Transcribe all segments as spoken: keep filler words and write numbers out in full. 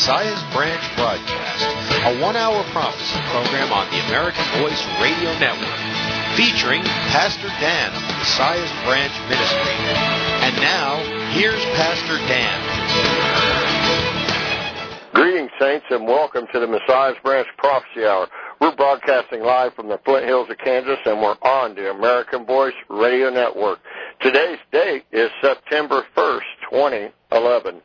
Messiah's Branch broadcast, a one-hour prophecy program on the American Voice Radio Network, featuring Pastor Dan of the Messiah's Branch Ministry. And now, here's Pastor Dan. Greetings, saints, and welcome to the Messiah's Branch Prophecy Hour. We're broadcasting live from the Flint Hills of Kansas, and we're on the American Voice Radio Network. Today's date is September first, twenty eleven.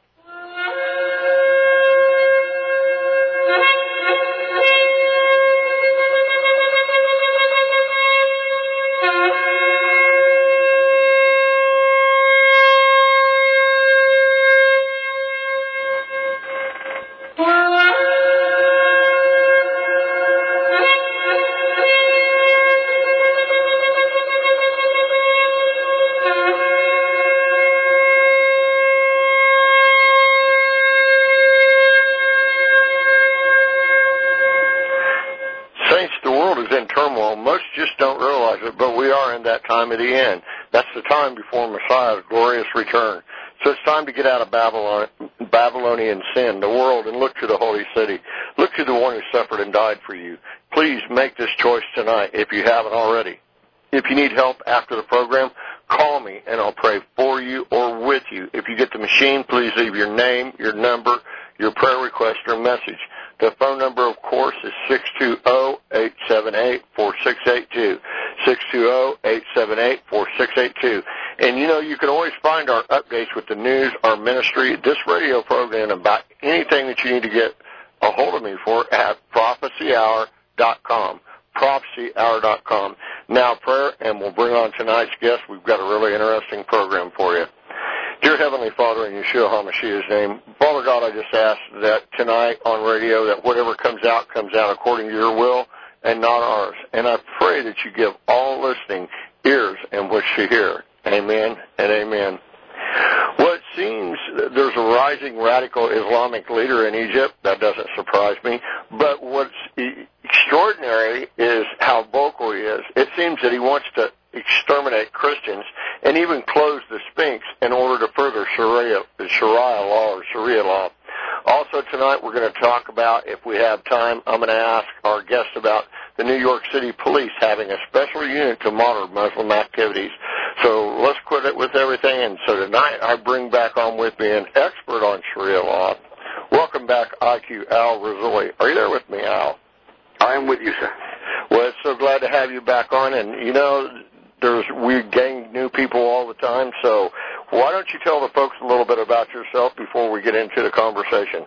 Time of the end. That's the time before Messiah's glorious return. So it's time to get out of Babylon, Babylonian sin, the world, and look to the holy city. Look to the one who suffered and died for you. Please make this choice tonight if you haven't already. If you need help after the program, call me and I'll pray for you or with you. If you get the machine, please leave your name, your number, your prayer request, or message. The phone number, of course, is six two zero, eight seven eight, four six eight two. six two zero, eight seven eight, four six eight two. And, you know, you can always find our updates with the news, our ministry, this radio program, about anything that you need to get a hold of me for at prophecy hour dot com. prophecy hour dot com. Now, prayer, and we'll bring on tonight's guest. We've got a really interesting program for you. Dear Heavenly Father, in Yeshua HaMashiach's name, Father God, I just ask that tonight on radio that whatever comes out, comes out according to your will and not ours. And I pray that you give all listening ears in which to hear. Amen and amen. Well, it seems there's a rising radical Islamic leader in Egypt. That doesn't surprise me. But what's extraordinary is how vocal he is. It seems that he wants to exterminate Christians and even close the Sphinx in order to further Sharia, Sharia law or Sharia law. Also tonight we're going to talk about, if we have time, I'm going to ask our guest about the New York City Police having a special unit to monitor Muslim activities. So let's quit it with everything. And so tonight I bring back on with me an expert on Sharia law. Welcome back, I Q Al Rassooli. Are you there with me, Al? I am with you, sir. Well, it's so glad to have you back on. And, you know, there's we gain new people all the time, so why don't you tell the folks a little bit about yourself before we get into the conversation?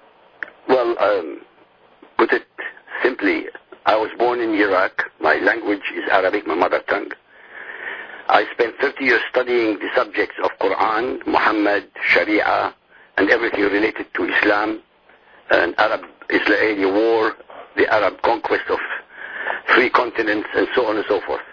Well, um, put it simply, I was born in Iraq. My language is Arabic, my mother tongue. I spent thirty years studying the subjects of Quran, Muhammad, Sharia, and everything related to Islam, and Arab-Israeli war, the Arab conquest of three continents, and so on and so forth.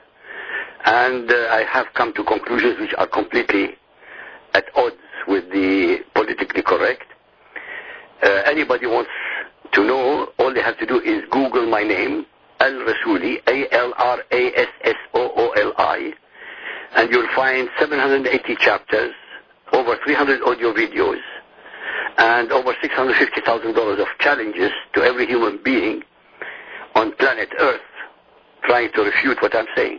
And uh, I have come to conclusions which are completely at odds with the politically correct. Uh, anybody wants to know, all they have to do is Google my name, Al-Rassooli, A L R A S S O O L I, and you'll find seven hundred eighty chapters, over three hundred audio videos, and over six hundred fifty thousand dollars of challenges to every human being on planet Earth trying to refute what I'm saying.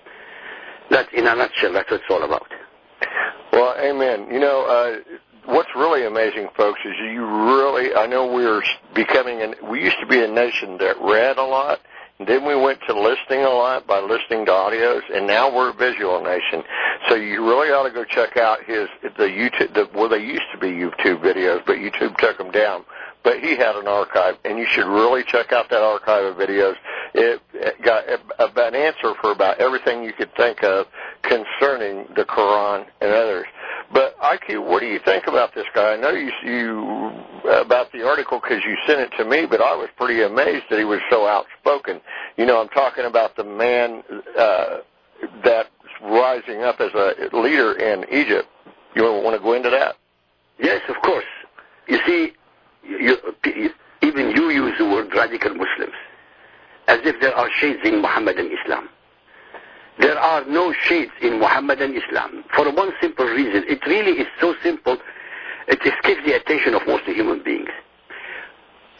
That's, in a nutshell, that's what it's all about. Well, amen. You know, uh, what's really amazing, folks, is you really, I know we're becoming, an, we used to be a nation that read a lot, and then we went to listening a lot by listening to audios, and now we're a visual nation. So you really ought to go check out his, the YouTube, the, well, they used to be YouTube videos, but YouTube took them down. But he had an archive, and you should really check out that archive of videos. It, it got an answer for about everything you could think of concerning the Quran and others. But I Q, what do you think about this guy? I know you, you about the article because you sent it to me, but I was pretty amazed that he was so outspoken. You know, I'm talking about the man uh, that's rising up as a leader in Egypt. You want to go into that? Yes, of course. You see, you, even you use the word radical Muslims as if there are shades in Muhammadan Islam. There are no shades in Muhammadan Islam for one simple reason. It really is so simple, it escapes the attention of most human beings.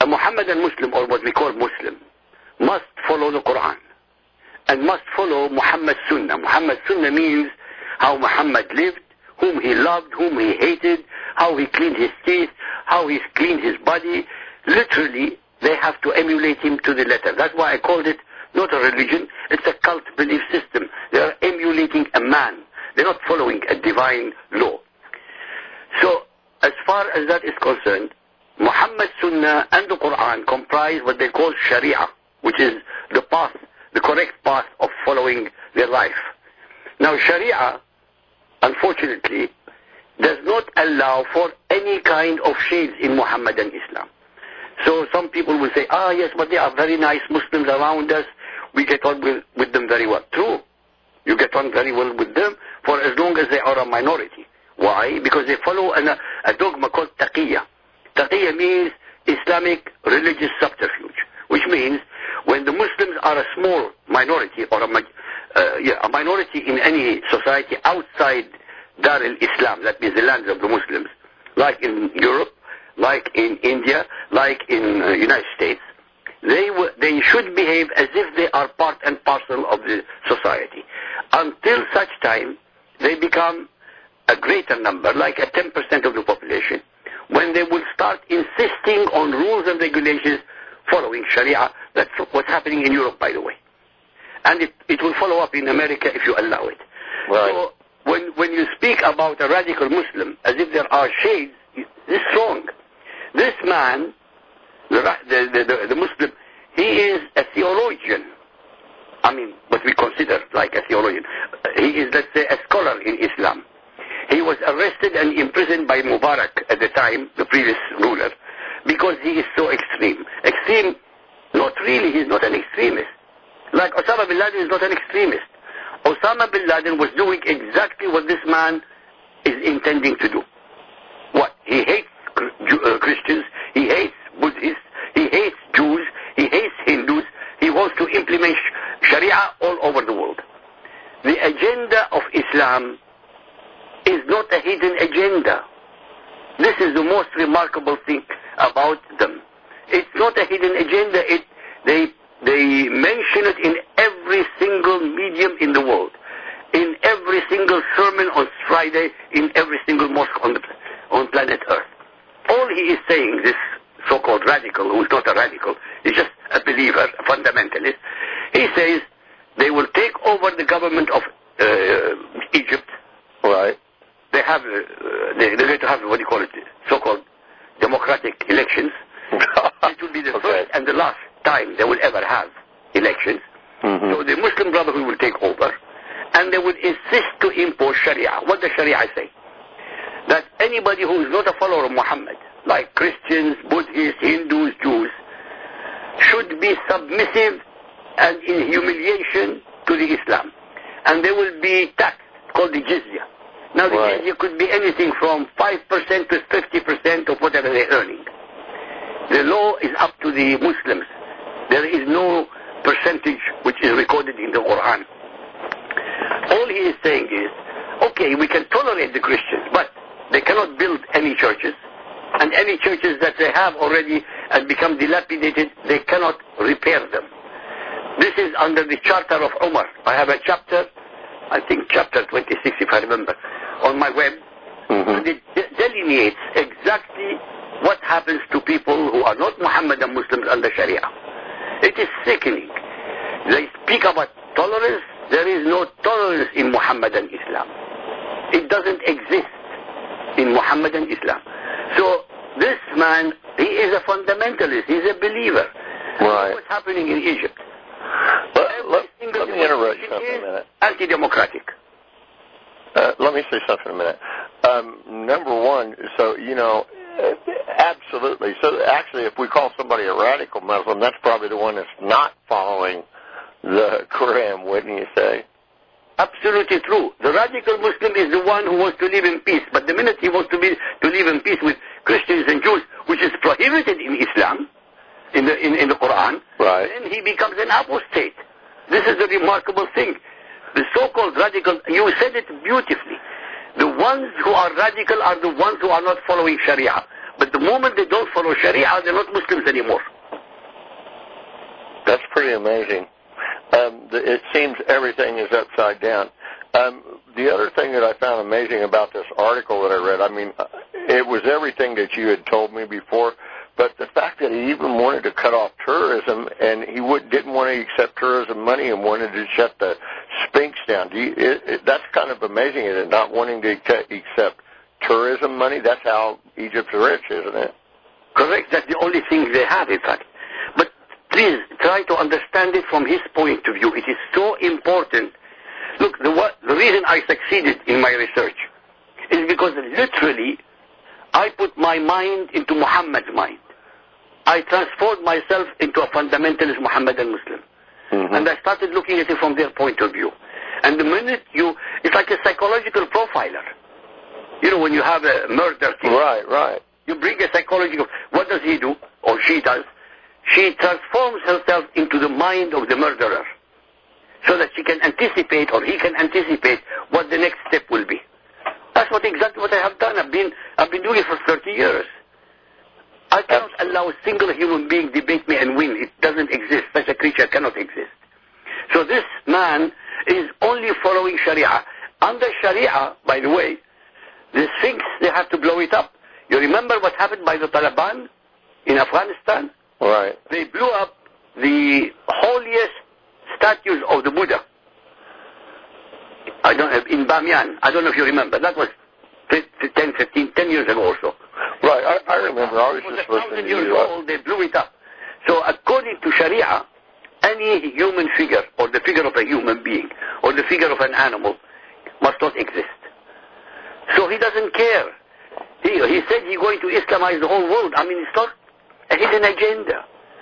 Muhammadan Muslim, or what we call Muslim, must follow the Quran and must follow Muhammad's Sunnah. Muhammad's Sunnah means how Muhammad lived, whom he loved, whom he hated, how he cleaned his teeth, how he cleaned his body. Literally, they have to emulate him to the letter. That's why I called it not a religion, it's a cult belief system. They are emulating a man. They're not following a divine law. So, as far as that is concerned, Muhammad's Sunnah and the Quran comprise what they call Sharia, which is the path, the correct path of following their life. Now, Sharia, unfortunately, does not allow for any kind of shades in Muhammadan Islam. So some people will say, ah yes, but they are very nice Muslims around us. We get on with, with them very well. True. You get on very well with them for as long as they are a minority. Why? Because they follow an, a dogma called taqiyya. Taqiyya means Islamic religious subterfuge, which means when the Muslims are a small minority or a, uh, yeah, a minority in any society outside Dar al-Islam, that means the lands of the Muslims, like in Europe, like in India, like in uh, United States, they w- they should behave as if they are part and parcel of the society. Until such time, they become a greater number, like a ten percent of the population, when they will start insisting on rules and regulations following Sharia. That's what's happening in Europe, by the way. And it, it will follow up in America if you allow it. Right. So when, when you speak about a radical Muslim as if there are shades, it's wrong. This man, the, the, the, the Muslim, he is a theologian. I mean, what we consider like a theologian. He is, let's say, a scholar in Islam. He was arrested and imprisoned by Mubarak at the time, the previous ruler, because he is so extreme. Extreme, not really, he's not an extremist. Like Osama bin Laden is not an extremist. Osama bin Laden was doing exactly what this man is intending to do. What? He hates uh, Christians, he hates Buddhists, he hates Jews, he hates Hindus, he wants to implement Sharia all over the world. The agenda of Islam is not a hidden agenda. This is the most remarkable thing about them. It's not a hidden agenda. It, they, they mention it in every single medium in the world, in every single sermon on Friday, in every single mosque on, the, on planet Earth. All he is saying, this so-called radical, who is not a radical, is just a believer, a fundamentalist, he says they will take over the government of uh, Egypt. Right. They have, uh, they, they're going to have, what do you call it, so-called democratic elections. It will be the okay. first and the last time they will ever have elections. Mm-hmm. So the Muslim Brotherhood will take over, and they will insist to impose Sharia. What does Sharia say? That anybody who is not a follower of Muhammad, like Christians, Buddhists, Hindus, Jews, should be submissive and in humiliation to the Islam. And they will be taxed, called the jizya. Now the right. jizya could be anything from five percent to fifty percent of whatever they're earning. The law is up to the Muslims. There is no percentage which is recorded in the Quran. All he is saying is, okay, we can tolerate the Christians, but they cannot build any churches, and any churches that they have already and become dilapidated, they cannot repair them. This is under the Charter of Umar. I have a chapter, I think chapter twenty-six if I remember, on my web, mm-hmm. and it de- delineates exactly what happens to people who are not Muhammadan Muslims under Sharia. It is sickening. They speak about tolerance. There is no tolerance in Muhammadan Islam. It doesn't exist in Muhammadan Islam. So this man, he is a fundamentalist. He's a believer. Right. What's happening in Egypt? Let, let, let me interrupt you for a minute. Anti-democratic. Uh, let me say something a minute. Um, number one, so, you know, absolutely. So actually, if we call somebody a radical Muslim, that's probably the one that's not following the Quran, wouldn't you say? Absolutely true. The radical Muslim is the one who wants to live in peace. But the minute he wants to be to live in peace with Christians and Jews, which is prohibited in Islam, in the in, in the Quran, right. then he becomes an apostate. This is the remarkable thing. The so-called radical, you said it beautifully. The ones who are radical are the ones who are not following Sharia. But the moment they don't follow Sharia, they're not Muslims anymore. That's pretty amazing. Um, it seems everything is upside down. Um, the other thing that I found amazing about this article that I read, I mean, it was everything that you had told me before, but the fact that he even wanted to cut off tourism, and he would, didn't want to accept tourism money and wanted to shut the Sphinx down. Do you, it, it, that's kind of amazing, isn't it? Not wanting to accept tourism money. That's how Egypt's rich, isn't it? Correct. That's the only thing they have, in fact. But please try to understand it from his point of view. It is so important. Look, the, what, the reason I succeeded in my research is because literally I put my mind into Muhammad's mind. I transformed myself into a fundamentalist Muhammadan Muslim. Mm-hmm. And I started looking at it from their point of view. And the minute you, it's like a psychological profiler. You know, when you have a murder case. Right, right. You bring a psychological, what does he do? Or she does? She transforms herself into the mind of the murderer, so that she can anticipate, or he can anticipate, what the next step will be. That's what exactly what I have done. I've been, I've been doing it for thirty years. I cannot allow a single human being debate me and win. It doesn't exist. Such a creature cannot exist. So this man is only following Sharia. Under Sharia, by the way, the Sphinx, they have to blow it up. You remember what happened by the Taliban in Afghanistan? Right. They blew up the holiest statues of the Buddha. I don't know, in Bamiyan. I don't know if you remember. That was ten, fifteen, ten years ago or so. Right, I, I remember. I was it was just a listening thousand to years you. old, they blew it up. So according to Sharia, any human figure, or the figure of a human being, or the figure of an animal, must not exist. So he doesn't care. He, he said he's going to Islamize the whole world. I mean, it's not a hidden agenda.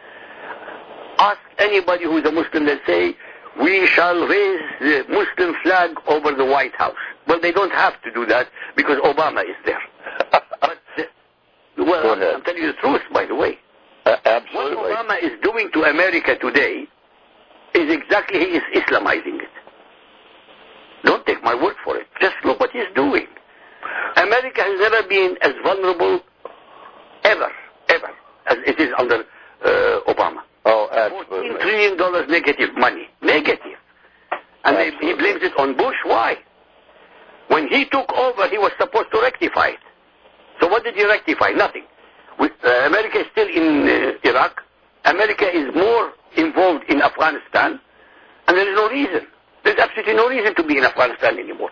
Ask anybody who is a Muslim that say, we shall raise the Muslim flag over the White House. Well, they don't have to do that because Obama is there. But, uh, well, I'm, I'm telling you the truth, by the way. Uh, absolutely. What Obama is doing to America today is exactly, he is Islamizing it. Don't take my word for it. Just look what he's doing. America has never been as vulnerable ever, ever, as it is under uh, Obama. Oh, absolutely. fourteen trillion dollars negative money. Negative. And they, he blames it on Bush. Why? When he took over, he was supposed to rectify it. So what did he rectify? Nothing. With, uh, America is still in uh, Iraq. America is more involved in Afghanistan. And there is no reason. There's absolutely no reason to be in Afghanistan anymore.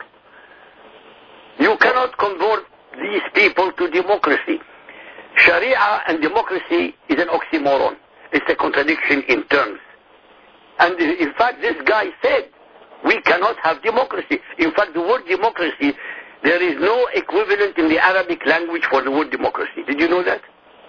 You cannot convert these people to democracy. Sharia and democracy is an oxymoron. It's a contradiction in terms. And in fact, this guy said, we cannot have democracy. In fact, the word democracy, there is no equivalent in the Arabic language for the word democracy. Did you know that?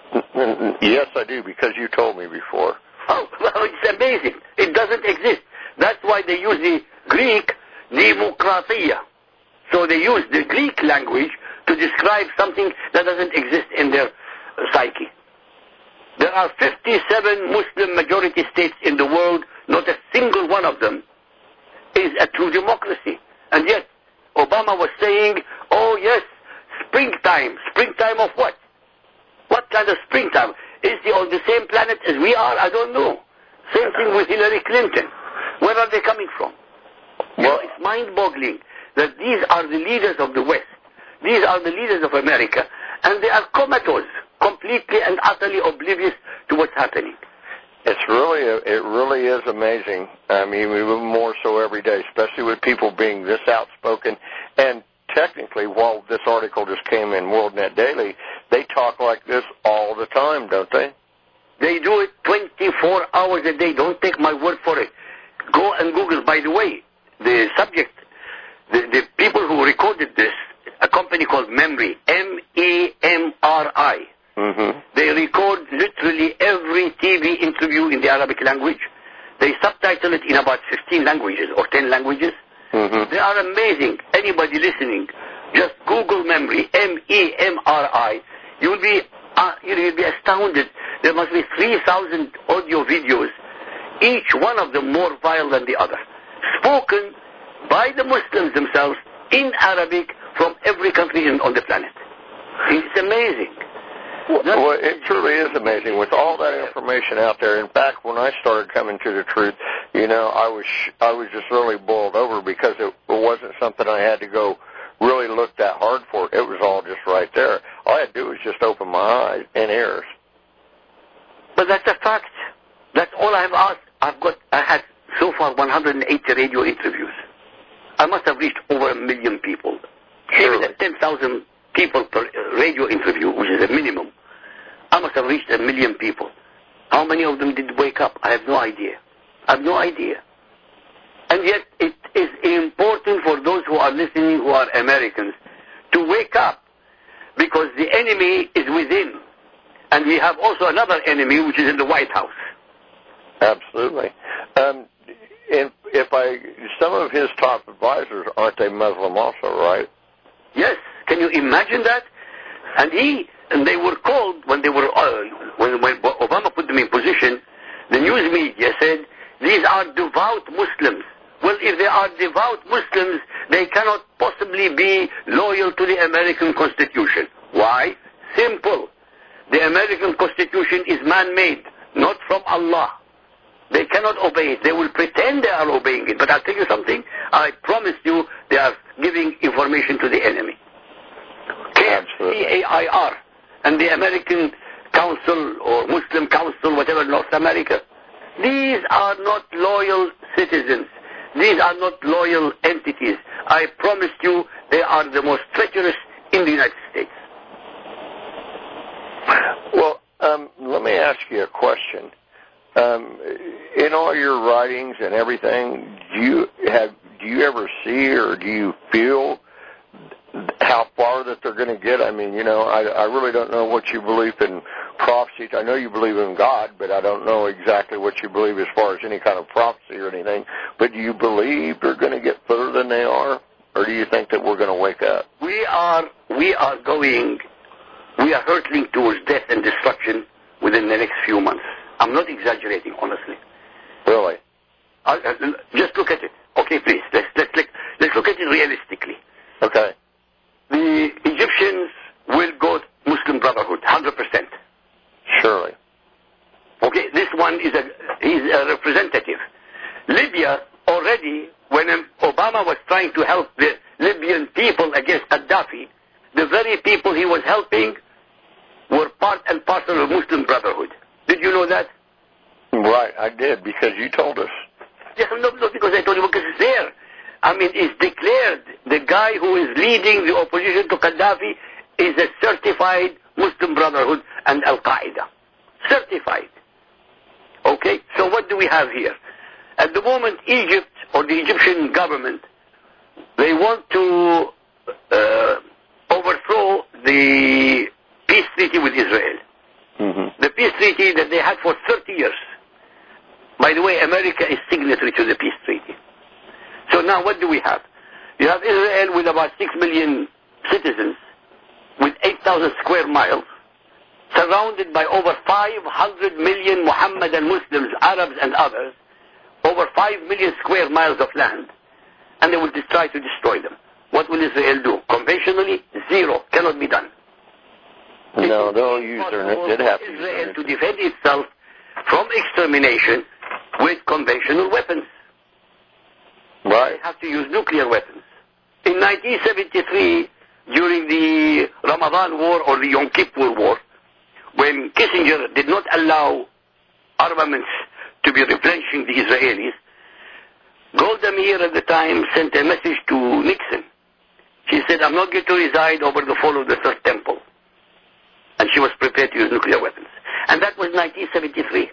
Yes, I do, because you told me before. Oh, well, it's amazing. It doesn't exist. That's why they use the Greek demokratia. So they use the Greek language to describe something that doesn't exist in their psyche. There are fifty-seven Muslim majority states in the world. Not a single one of them is a true democracy. And yet, Obama was saying, oh yes, springtime. Springtime of what? What kind of springtime? Is he on the same planet as we are? I don't know. Same thing with Hillary Clinton. Where are they coming from? Well, it's mind-boggling that these are the leaders of the West. These are the leaders of America. And they are comatose, completely and utterly oblivious to what's happening. It's really, it really is amazing. I mean, even more so every day, especially with people being this outspoken. And technically, while this article just came in WorldNet Daily, they talk like this all the time, don't they? They do it twenty-four hours a day. Don't take my word for it. Go and Google. By the way, the subject, the, the people who recorded this, a company called MEMRI, M E M R I. Mm-hmm. They record literally every T V interview in the Arabic language. They subtitle it in about fifteen languages or ten languages. Mm-hmm. They are amazing. Anybody listening, just Google MEMRI, M E M R I. You will be, uh, you will be astounded. There must be three thousand audio videos, each one of them more vile than the other, spoken by the Muslims themselves in Arabic from every country in, on the planet. It's amazing. Well, it truly is amazing with all that information out there. In fact, when I started coming to the truth, you know, I was I was just really boiled over because it, it wasn't something I had to go really look that hard for. It was all just right there. All I had to do was just open my eyes and ears. But that's a fact. That's all I have asked. I've got. I had so far one hundred eighty radio interviews. I must have reached over a million people. Even at ten thousand people per radio interview, which is a minimum, I must have reached a million people. How many of them did wake up? I have no idea. I have no idea. And yet it is important for those who are listening who are Americans to wake up, because the enemy is within. And we have also another enemy, which is in the White House. Absolutely. Um, if, if I, some of his top advisors, aren't they Muslim also, right? Yes. Can you imagine that? And he, and they were called, when they were, uh, when, when Obama put them in position, the news media said, these are devout Muslims. Well, if they are devout Muslims, they cannot possibly be loyal to the American Constitution. Why? Simple. The American Constitution is man-made, not from Allah. They cannot obey it. They will pretend they are obeying it. But I'll tell you something. I promise you they are giving information to the enemy. C A I R and the American Council or Muslim Council, whatever, North America. These are not loyal citizens. These are not loyal entities. I promise you they are the most treacherous in the United States. Well, um, let me ask you a question. Um, in all your writings and everything, do you have do you ever see or do you feel how far that they're going to get? I mean, you know, I, I really don't know what you believe in prophecies. I know you believe in God, but I don't know exactly what you believe as far as any kind of prophecy or anything. But do you believe they're going to get further than they are, or do you think that we're going to wake up? We are, we are going, we are hurtling towards death and destruction within the next few months. I'm not exaggerating, honestly. Really? Uh, uh, just look at it. Okay, please, let's, let's, let's look at it realistically. Okay. The Egyptians will go Muslim Brotherhood, one hundred percent. Surely. Okay, this one is a, he's a representative. Libya, already, when Obama was trying to help the Libyan people against Gaddafi, the very people he was helping were part and parcel of Muslim Brotherhood. Did you know that? Right, I did, because you told us. Yes, no, no, because I told you, because it's there. I mean, it's declared the guy who is leading the opposition to Gaddafi is a certified Muslim Brotherhood and Al-Qaeda. Certified. Okay? So what do we have here? At the moment, Egypt, or the Egyptian government, they want to uh, overthrow the peace treaty with Israel. Mm-hmm. The peace treaty that they had for thirty years. By the way, America is signatory to the peace treaty. So now what do we have? You have Israel with about six million citizens, with eight thousand square miles, surrounded by over five hundred million Mohammedan Muslims, Arabs and others, over five million square miles of land, and they will just try to destroy them. What will Israel do? Conventionally, zero. Cannot be done. No, they'll use their... They'd have to Israel to defend itself from extermination with conventional weapons. Right. They have to use nuclear weapons. In nineteen seventy-three, during the Ramadan War or the Yom Kippur War, when Kissinger did not allow armaments to be replenishing the Israelis, Golda Meir at the time sent a message to Nixon. She said, I'm not going to reside over the fall of the Third Temple. And she was prepared to use nuclear weapons. And that was nineteen seventy-three.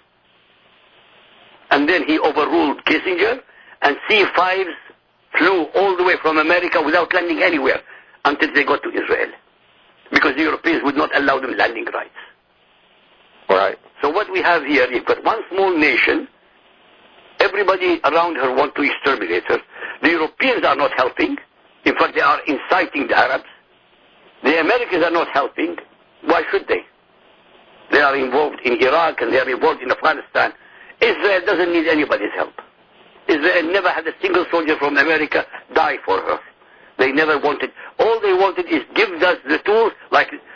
And then he overruled Kissinger, and C fives flew all the way from America without landing anywhere until they got to Israel. Because the Europeans would not allow them landing rights. Right. So what we have here, you've got one small nation, everybody around her wants to exterminate her. The Europeans are not helping. In fact, they are inciting the Arabs. The Americans are not helping. Why should they? They are involved in Iraq and they are involved in Afghanistan. Israel doesn't need anybody's help. Israel never had a single soldier from America die for her. They never wanted. All they wanted is give us the tools, like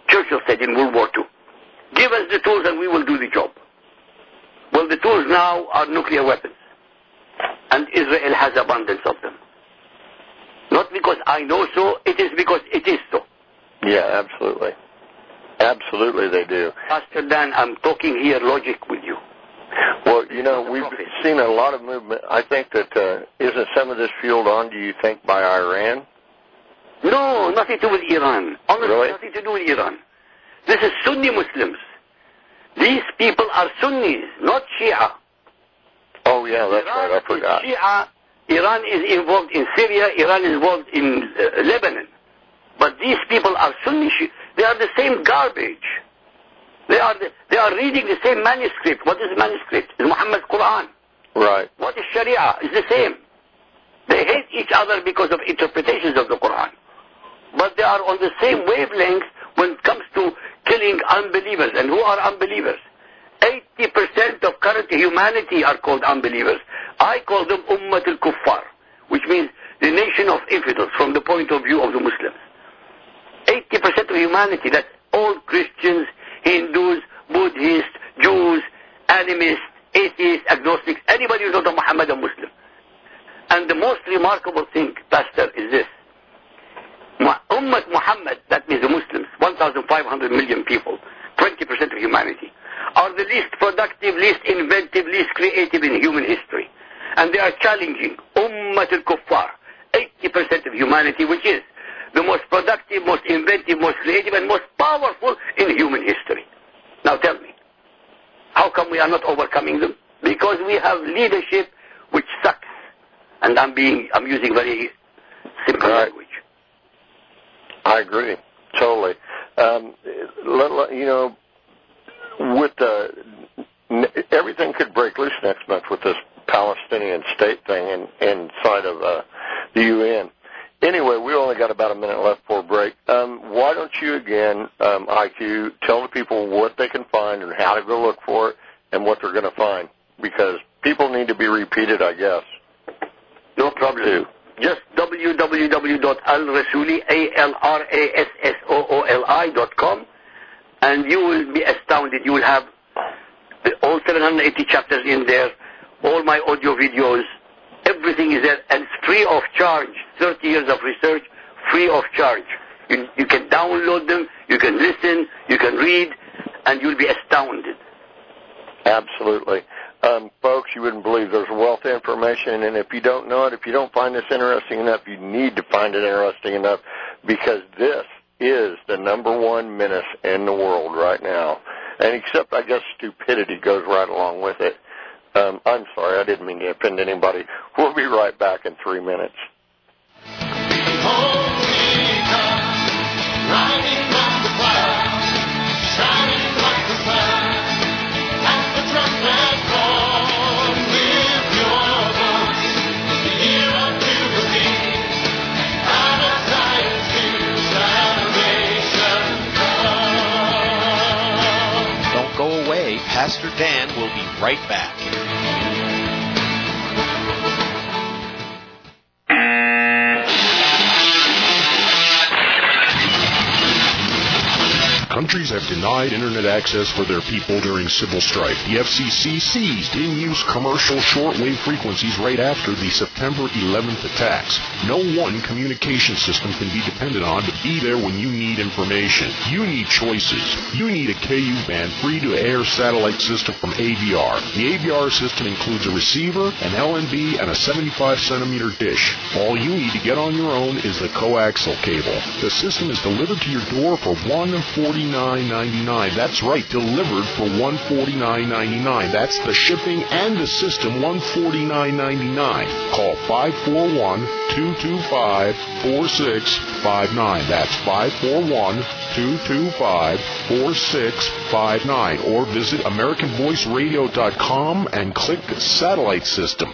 Churchill said in World War Two. Give us the tools and we will do the job. Well, the tools now are nuclear weapons. And Israel has abundance of them. Not because I know so, it is because it is so. Yeah, absolutely. Absolutely they do. Pastor Dan, I'm talking here logic with you. Well, you know, we've seen a lot of movement. I think that, uh, isn't some of this fueled on, do you think, by Iran? No, nothing to do with Iran. Honestly, really? Nothing to do with Iran. This is Sunni Muslims. These people are Sunnis, not Shia. Oh, yeah, that's Iran right. I forgot. Is Shia. Iran is involved in Syria. Iran is involved in uh, Lebanon. But these people are Sunni. They are the same garbage. They are the, they are reading the same manuscript. What is manuscript? It's Muhammad's Quran. Right. What is Sharia? It's the same. They hate each other because of interpretations of the Quran. But they are on the same wavelength when it comes to killing unbelievers. And who are unbelievers? eighty percent of current humanity are called unbelievers. I call them Ummat al-Kuffar, which means the nation of infidels from the point of view of the Muslims. eighty percent of humanity, that's all Christians, Hindus, Buddhists, Jews, animists, atheists, agnostics, anybody who's not a Muhammadan Muslim. And the most remarkable thing, Pastor, is this. Ummat Muhammad, that means the Muslims, one thousand five hundred million people, twenty percent of humanity, are the least productive, least inventive, least creative in human history. And they are challenging Ummat al-Kuffar, eighty percent of humanity, which is the most productive, most inventive, most creative, and most powerful in human history. Now tell me, how come we are not overcoming them? Because we have leadership which sucks. And I'm being, I'm using very simple right. language. I agree, totally. Um, you know, with uh, everything could break loose next month with this Palestinian state thing in, inside of uh, the U N. Anyway, we only got about a minute left for a break. Um, why don't you again, um, I Q, tell the people what they can find and how to go look for it and what they're going to find, because people need to be repeated, I guess. No problem. Too. Just w w w dot al rassooli, A L R A S S O O L I dot com, and you will be astounded. You will have the, all seven hundred eighty chapters in there, all my audio videos, everything is there, and it's free of charge. thirty years of research, free of charge. You, you can download them, you can listen, you can read, and you'll be astounded. Absolutely. Um, folks, you wouldn't believe there's a wealth of information, and if you don't know it, if you don't find this interesting enough, you need to find it interesting enough, because this is the number one menace in the world right now. And except, I guess, stupidity goes right along with it. Um, I'm sorry, I didn't mean to offend anybody. We'll be right back in three minutes. Pastor Dan will be right back. Countries have denied internet access for their people during civil strife. The F C C seized in-use commercial shortwave frequencies right after the September eleventh attacks. No one communication system can be depended on to be there when you need information. You need choices. You need a K U band free-to-air satellite system from A V R. The A V R system includes a receiver, an L N B, and a seventy-five centimeter dish. All you need to get on your own is the coaxial cable. The system is delivered to your door for one hundred forty-nine ninety-nine. That's right, delivered for one hundred forty-nine ninety-nine. That's the shipping and the system, one hundred forty-nine ninety-nine. Call five four one, two two five, four six five nine. That's five four one, two two five, four six five nine. Or visit American Voice Radio dot com and click Satellite System.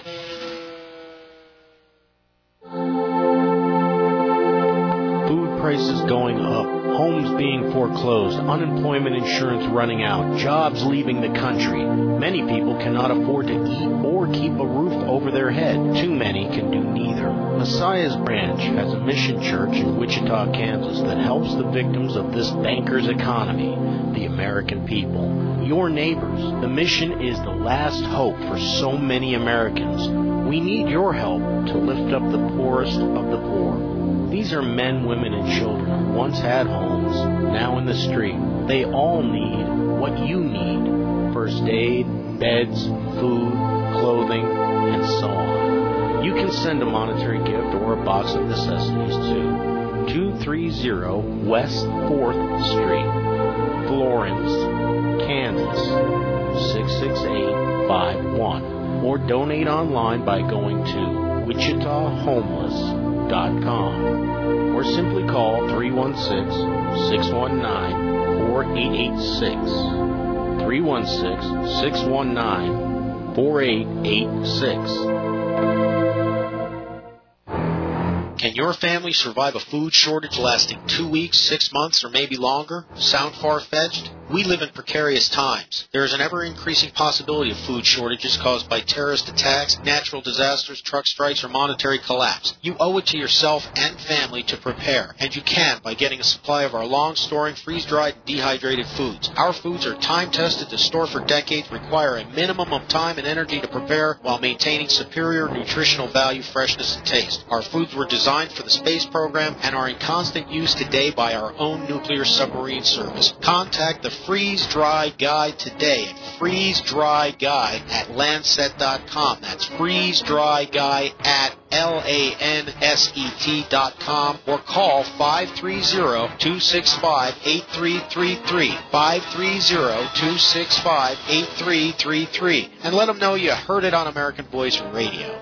Food prices going up, homes being foreclosed, unemployment insurance running out, jobs leaving the country. Many people cannot afford to eat or keep a roof over their head. Too many can do neither. Messiah's Branch has a mission church in Wichita, Kansas that helps the victims of this banker's economy, the American people, your neighbors. The mission is the last hope for so many Americans. We need your help to lift up the poorest of the poor. These are men, women, and children who once had homes, now in the street. They all need what you need: first aid, beds, food, clothing, and so on. You can send a monetary gift or a box of necessities to two thirty West fourth Street, Florence, Kansas, six six eight five one, or donate online by going to wichita homeless dot com, or simply call three one six, six one nine, four eight eight six, three one six, six one nine, four eight eight six. Can your family survive a food shortage lasting two weeks, six months, or maybe longer? Sound far-fetched? We live in precarious times. There is an ever-increasing possibility of food shortages caused by terrorist attacks, natural disasters, truck strikes, or monetary collapse. You owe it to yourself and family to prepare, and you can by getting a supply of our long-storing, freeze-dried, and dehydrated foods. Our foods are time-tested to store for decades, require a minimum of time and energy to prepare while maintaining superior nutritional value, freshness, and taste. Our foods were designed for the space program and are in constant use today by our own nuclear submarine service. Contact the Freeze Dry Guy today at freeze dry guy at Lancet dot com. That's Freeze Dry Guy at L A N S E T dot com, or call five three zero, two six five, eight three three three, five three zero, two six five, eight three three three, and let them know you heard it on American Voice Radio.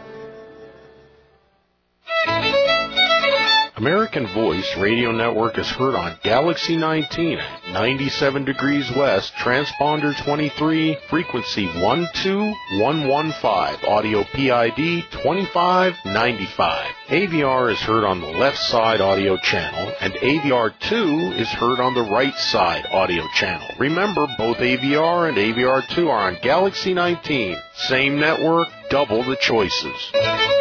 American Voice Radio Network is heard on Galaxy nineteen at ninety-seven degrees west, transponder twenty-three, frequency one two one one five, audio P I D twenty-five ninety-five. A V R is heard on the left side audio channel, and A V R two is heard on the right side audio channel. Remember, both A V R and A V R two are on Galaxy nineteen. Same network, double the choices.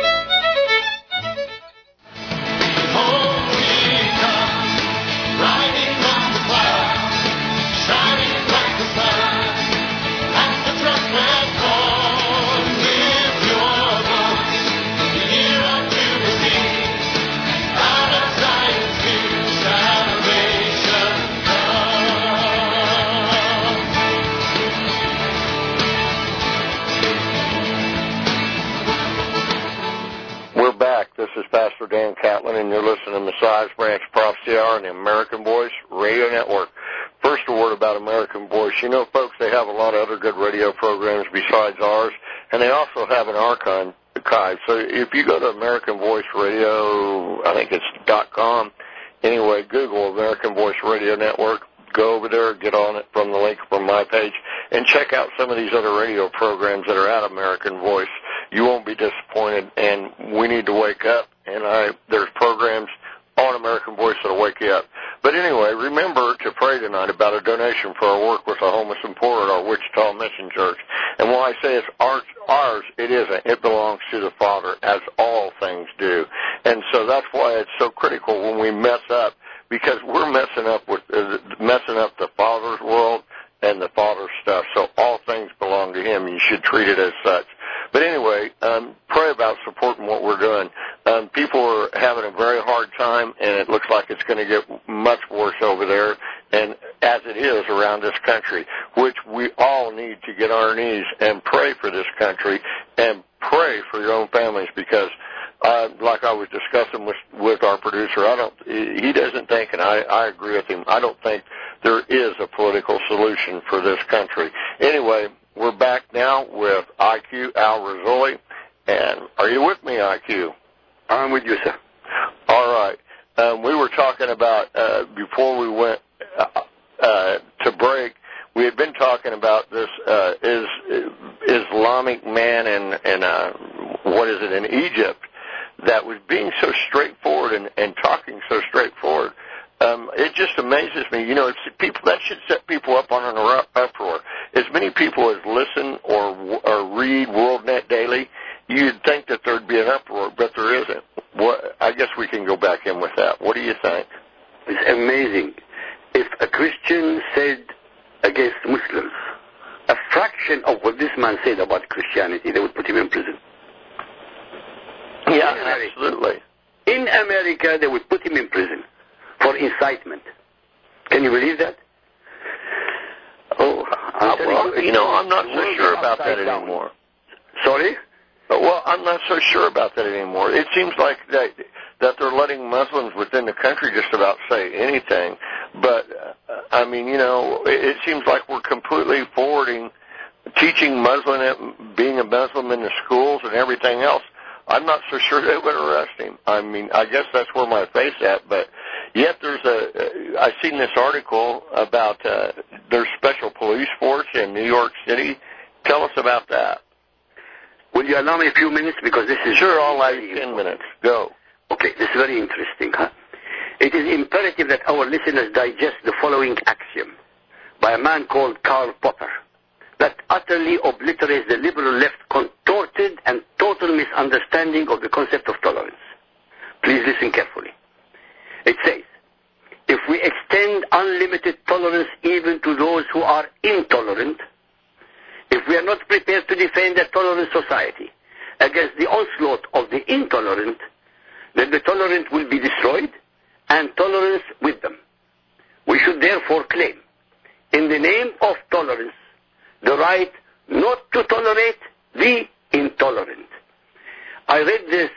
This is Pastor Dan Catlin, and you're listening to Messiah's Branch Prophecy Hour on the American Voice Radio Network. First, a word about American Voice. You know, folks, they have a lot of other good radio programs besides ours, and they also have an archive. So if you go to American Voice Radio, I think it's .com, anyway, Google American Voice Radio Network, go over there, get on it from the link from my page, and check out some of these other radio programs that are at American Voice. You won't be disappointed, and we need to wake up, and I there's programs on American Voice that will wake you up. But anyway, remember to pray tonight about a donation for our work with the homeless and poor at our Wichita Mission Church. And when I say it's ours, ours, it isn't. It belongs to the Father, as all things do. And so that's why it's so critical when we mess up, because we're messing up with uh, messing up the Father's world and the Father's stuff. So all things belong to Him, and you should treat it as such. But anyway, um, pray about supporting what we're doing. Um, people are having a very hard time, and it looks like it's going to get much worse over there, and as it is around this country, which we all need to get on our knees and pray for this country and pray for your own families, because uh, like I was discussing with, with our producer, I don't, he doesn't think, and I, I agree with him, I don't think there is a political solution for this country. Anyway, we're back now with I Q, Al Rizzoli. And are you with me, I Q? I'm with you, sir. All right. Um, we were talking about, uh, before we went uh, uh, to break, we had been talking about this uh, is, Islamic man in, in uh, what is it, in Egypt, that was being so straightforward and, and talking so straightforward. Um, it just amazes me. You know, it's people that should set people up on an uproar. As many people as listen or, or read WorldNet Daily, you'd think that there'd be an uproar, but there isn't. What America, they would put him in prison for incitement. Can you believe that? Oh, uh, well, you, you know, I'm not so sure about that down. anymore. Sorry? Well, I'm not so sure about that anymore. It seems like that that they're letting Muslims within the country just about say anything. But, uh, I mean, you know, it, it seems like we're completely forwarding, teaching Muslim, being a Muslim in the schools and everything else. I'm not so sure they would arrest him. I mean, I guess that's where my faith's at. But yet there's a, I've seen this article about uh, their special police force in New York City. Tell us about that. Will you allow me a few minutes? Because this is... Sure, I'll allow you ten minutes. Go. Okay, this is very interesting, huh? It is imperative that our listeners digest the following axiom by a man called Karl Popper that utterly obliterates the liberal left contorted and total misunderstanding of the concept of tolerance. Please listen carefully. It says, if we extend unlimited tolerance even to those who are intolerant, if we are not prepared to defend a tolerant society against the onslaught of the intolerant, then the tolerant will be destroyed and tolerance with them. We should therefore claim, in the name of tolerance, the right not to tolerate the intolerant. I read this,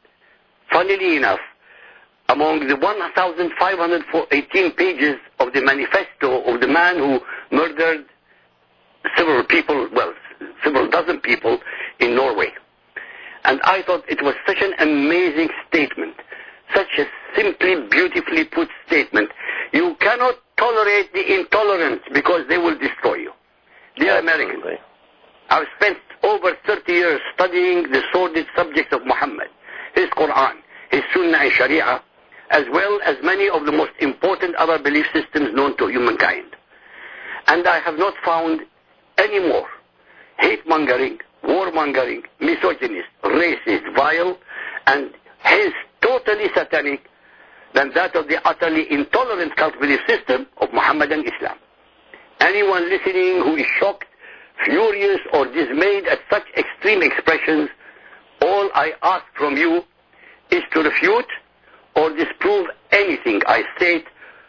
funnily enough, among the one thousand five hundred eighteen pages of the manifesto of the man who murdered several people, well, several dozen people in Norway. And I thought it was such an amazing statement, such a simply, beautifully put statement. You cannot tolerate the intolerant because they will destroy you. Dear Americans, I've spent over thirty years studying the sordid subjects of Muhammad, his Quran, his Sunnah and Sharia, as well as many of the most important other belief systems known to humankind. And I have not found any more hate-mongering, war-mongering, misogynist, racist, vile, and hence totally satanic than that of the utterly intolerant cult belief system of Muhammadan Islam. Anyone listening who is shocked, furious, or dismayed at such extreme expressions, all I ask from you is to refute or disprove anything I state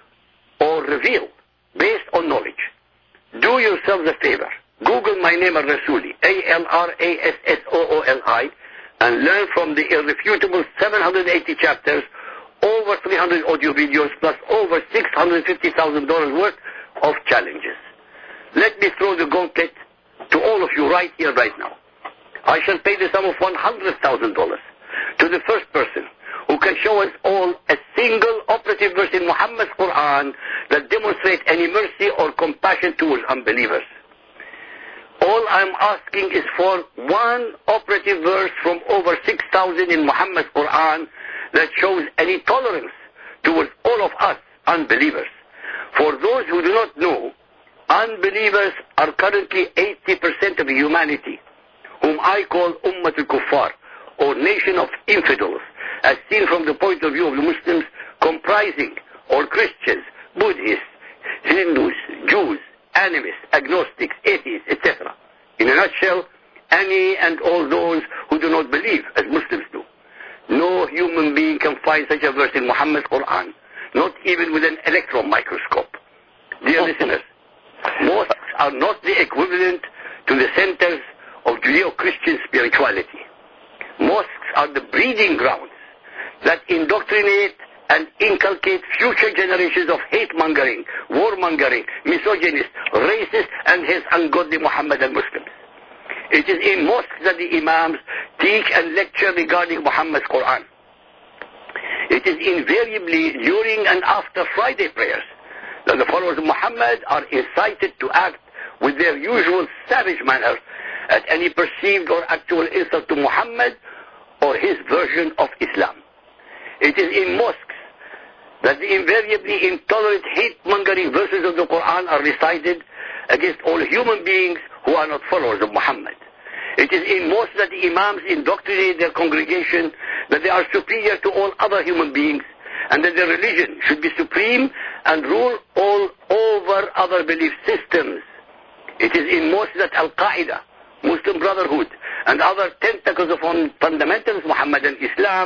or reveal based on knowledge. Do yourselves a favor. Google my name al-Rasuli, A L R A S S O O L I, and learn from the irrefutable seven hundred eighty chapters, over three hundred audio videos, plus over six hundred fifty thousand dollars worth of challenges. Let me throw the gauntlet to all of you right here, right now. I shall pay the sum of one hundred thousand dollars to the first person who can show us all a single operative verse in Muhammad's Quran that demonstrates any mercy or compassion towards unbelievers. All I'm asking is for one operative verse from over six thousand in Muhammad's Quran that shows any tolerance towards all of us unbelievers. For those who do not know, unbelievers are currently eighty percent of humanity, whom I call Ummat al-Kuffar, or nation of infidels, as seen from the point of view of the Muslims, comprising or Christians, Buddhists, Hindus, Jews, animists, agnostics, atheists, et cetera. In a nutshell, any and all those who do not believe as Muslims do. No human being can find such a verse in Muhammad's Quran, not even with an electron microscope. Dear listeners, mosques are not the equivalent to the centers of Judeo-Christian spirituality. Mosques are the breeding grounds that indoctrinate and inculcate future generations of hate-mongering, war-mongering, misogynist, racist, and his ungodly Muhammadan Muslims. It is in mosques that the imams teach and lecture regarding Muhammad's Quran. It is invariably during and after Friday prayers that the followers of Muhammad are incited to act with their usual savage manner at any perceived or actual insult to Muhammad or his version of Islam. It is in mosques that the invariably intolerant hate-mongering verses of the Quran are recited against all human beings who are not followers of Muhammad. It is in mosques that the imams indoctrinate their congregation that they are superior to all other human beings and that their religion should be supreme and rule all over other belief systems. It is in mosques that Al-Qaeda, Muslim Brotherhood, and other tentacles of fundamentalist Muhammadan Islam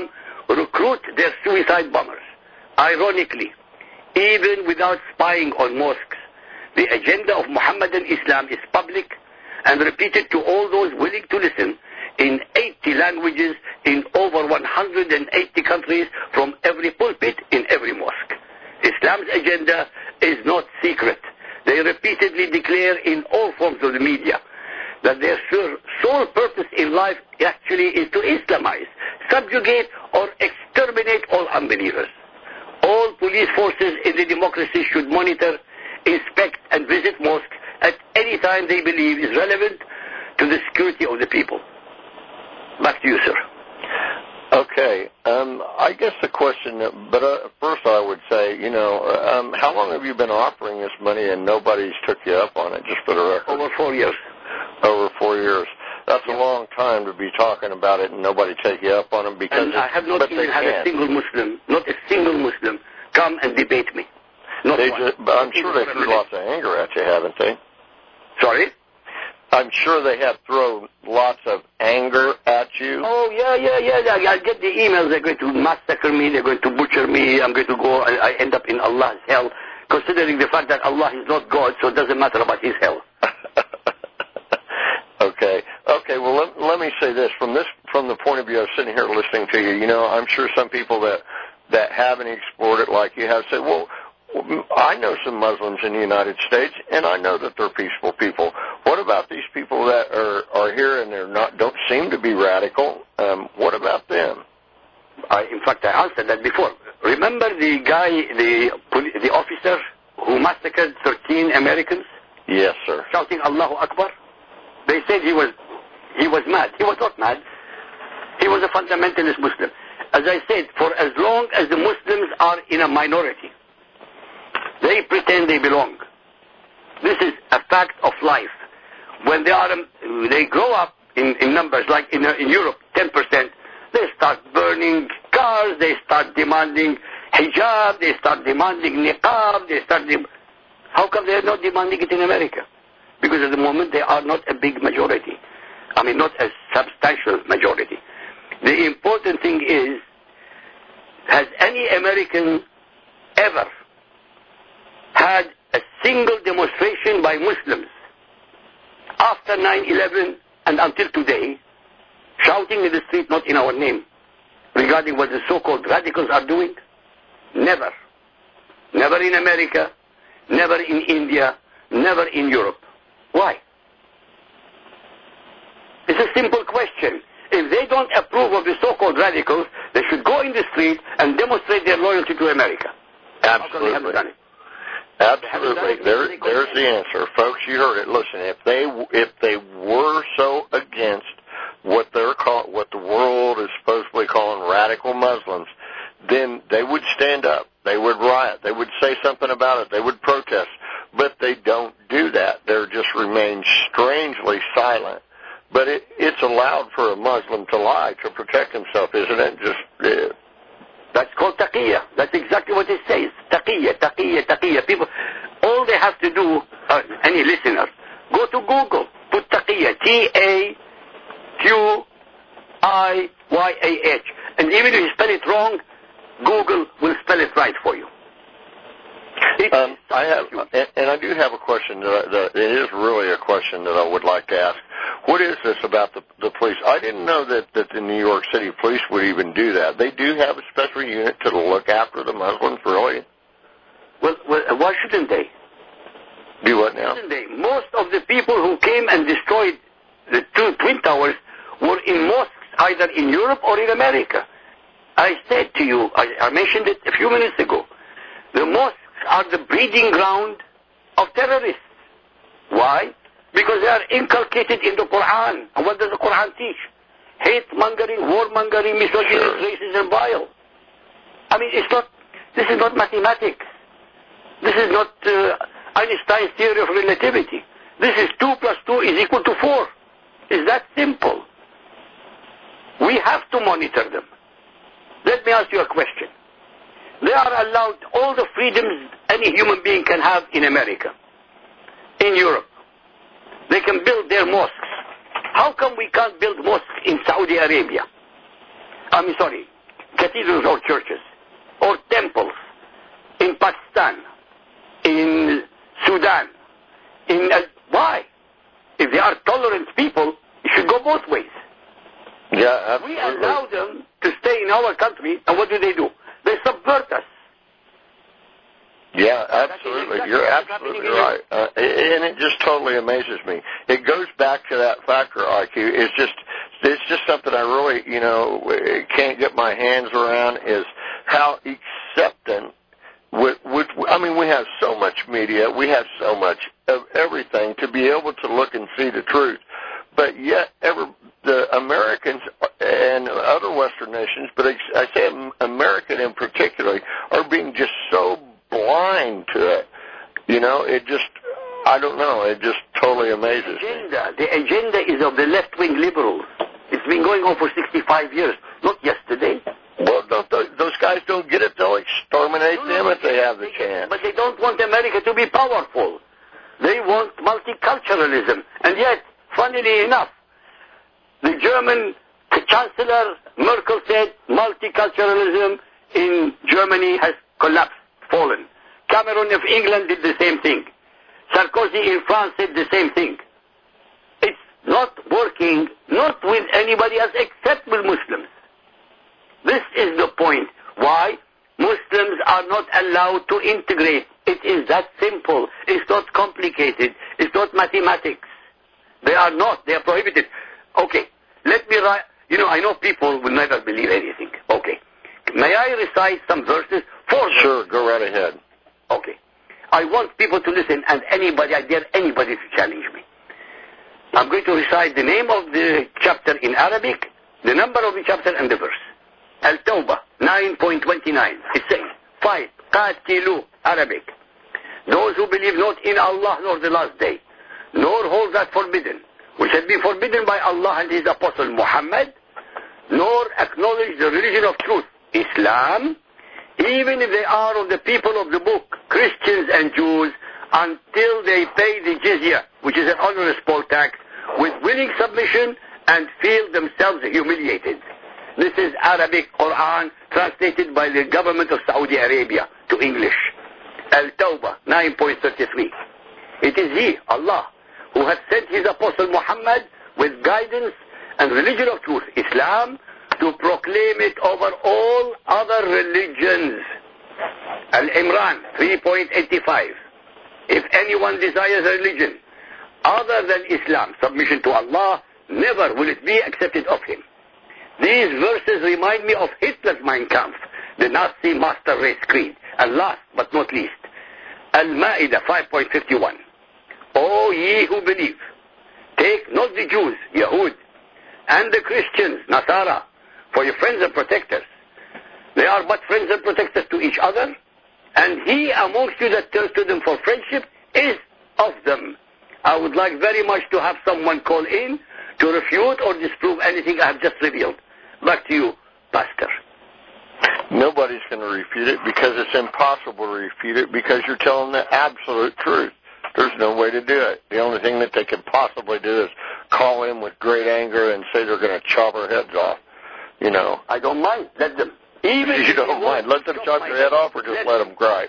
recruit their suicide bombers. Ironically, even without spying on mosques, the agenda of Muhammadan Islam is public and repeated to all those willing to listen in eighty languages in over one hundred eighty countries from every pulpit in every mosque. Islam's agenda is not secret. They repeatedly declare in all forms of the media that their sole purpose in life actually is to Islamize, subjugate or exterminate all unbelievers. All police forces in the democracy should monitor, inspect and visit mosques at any time they believe is relevant to the security of the people. Back to you, sir. Okay. Um, I guess the question, but uh, first I would say, you know, um, how long have you been offering this money and nobody's took you up on it, just for the record? Over four years. Over four years. That's yeah. a long time to be talking about it and nobody take you up on it because and I have not but even had can. a single Muslim, not a single Muslim, come and debate me. Not they one. Just, but I'm sure they threw lots of anger at you, haven't they? Sorry? I'm sure they have thrown lots of anger at you. Oh, yeah, yeah, yeah. I get the emails. They're going to massacre me. They're going to butcher me. I'm going to go. I, I end up in Allah's hell, considering the fact that Allah is not God, so it doesn't matter about his hell. Okay. Okay, well, let, let me say this. From this, from the point of view of sitting here listening to you, you know, I'm sure some people that, that haven't explored it like you have said, well, I know some Muslims in the United States, and I know that they're peaceful people. What about these people that are, are here and they're not, don't seem to be radical? Um, what about them? I, in fact, I answered that before. Remember the guy, the the officer who massacred thirteen Americans? Yes, sir. Shouting Allahu Akbar? They said he was he was mad. He was not mad. He was a fundamentalist Muslim. As I said, for as long as the Muslims are in a minority, they pretend they belong. This is a fact of life. When they are, um, they grow up in, in numbers, like in, uh, in Europe, ten percent, they start burning cars, they start demanding hijab, they start demanding niqab, they start... De- How come they are not demanding it in America? Because at the moment they are not a big majority. I mean, not a substantial majority. The important thing is, has any American ever had a single demonstration by Muslims after nine eleven and until today, shouting in the street, not in our name, regarding what the so-called radicals are doing? Never. Never in America, never in India, never in Europe. Why? It's a simple question. If they don't approve of the so-called radicals, they should go in the street and demonstrate their loyalty to America. Absolutely. How come they haven't done it? Absolutely. There, there's the answer. Folks, you heard it. Listen, if they if they were so against what they're call, what the world is supposedly calling radical Muslims, then they would stand up. They would riot. They would say something about it. They would protest. But they don't do that. They just remain strangely silent. But it, it's allowed for a Muslim to lie to protect himself, isn't it? Just uh, That's called taqiyya. That's exactly what it says. Taqiyya, taqiyya, taqiyya. People, all they have to do, uh, any listener, go to Google, put taqiyya, T A Q I Y A H. And even if you spell it wrong, Google will spell it right for you. Um, I have, and, and I do have a question that, I, that it is really a question that I would like to ask. What is this about the, the police? I didn't know that, that the New York City police would even do that. They do have a special unit to look after the Muslims, really? Well, well why shouldn't they? Do what now? Shouldn't they? Most of the people who came and destroyed the two Twin Towers were in mosques, either in Europe or in America. I said to you, I, I mentioned it a few minutes ago, the mosques are the breeding ground of terrorists. Why? Because they are inculcated in the Quran. And what does the Quran teach? Hate-mongering, war-mongering, misogyny, sure. racism, vile. I mean, it's not, this is not mathematics. This is not uh, Einstein's theory of relativity. This is two plus two is equal to four. It's that simple. We have to monitor them. Let me ask you a question. They are allowed all the freedoms any human being can have in America, in Europe. They can build their mosques. How come we can't build mosques in Saudi Arabia? I'm sorry, cathedrals or churches or temples in Pakistan, in Sudan, in uh, why? If they are tolerant people, it should go both ways. Yeah, absolutely. We allow them to stay in our country, and what do they do? They subvert us. Yeah, absolutely. Exactly You're absolutely right. Uh, and it just totally amazes me. It goes back to that factor, I Q. It's just, it's just something I really, you know, can't get my hands around is how acceptant with, with, I mean, we have so much media. We have so much of everything to be able to look and see the truth. But yet, ever, the Americans and other Western nations, but I, I say American in particular, are being just so blind to it. You know, it just, I don't know, it just totally amazes the agenda, me. The agenda is of the left-wing liberals. It's been going on for sixty-five years, not yesterday. Well, don't, those guys don't get it. They'll exterminate no, them no, if they have the they, chance. But they don't want America to be powerful. They want multiculturalism. And yet, funnily enough, the German Chancellor Merkel said multiculturalism in Germany has collapsed, fallen. Cameron of England did the same thing. Sarkozy in France said the same thing. It's not working, not with anybody else except with Muslims. This is the point. Why? Muslims are not allowed to integrate. It is that simple. It's not complicated. It's not mathematics. They are not. They are prohibited. Okay, let me write. You know, I know people will never believe anything. Okay. May I recite some verses? Four verses. Sure, go right ahead. Okay. I want people to listen, and anybody, I dare anybody to challenge me. I'm going to recite the name of the chapter in Arabic, the number of the chapter, and the verse. Al-Tawbah, nine point two nine. It says, fight, qatilu, Arabic. Those who believe not in Allah nor the last day, nor hold that forbidden, which has been forbidden by Allah and His Apostle Muhammad, nor acknowledge the religion of truth, Islam, even if they are of the people of the book, Christians and Jews, until they pay the jizya, which is an onerous poll tax, with willing submission and feel themselves humiliated. This is Arabic Quran translated by the government of Saudi Arabia to English. Al-Tawbah, nine point three three. It is He, Allah, who has sent His Apostle Muhammad with guidance and religion of truth, Islam, to proclaim it over all other religions. Al-Imran, three point eight five. If anyone desires a religion other than Islam, submission to Allah, never will it be accepted of him. These verses remind me of Hitler's Mein Kampf, the Nazi master race creed. And last but not least, Al-Ma'idah, five point five one. O ye who believe, take not the Jews, Yahud, and the Christians, Nasara, for your friends and protectors. They are but friends and protectors to each other, and he amongst you that turns to them for friendship is of them. I would like very much to have someone call in to refute or disprove anything I have just revealed. Back to you, Pastor. Nobody's going to refute it because it's impossible to refute it because you're telling the absolute truth. There's no way to do it. The only thing that they could possibly do is call in with great anger and say they're going to chop our heads off. You know. I don't mind. Let them. Even you don't mind. Let them chop your head off or just let them gripe.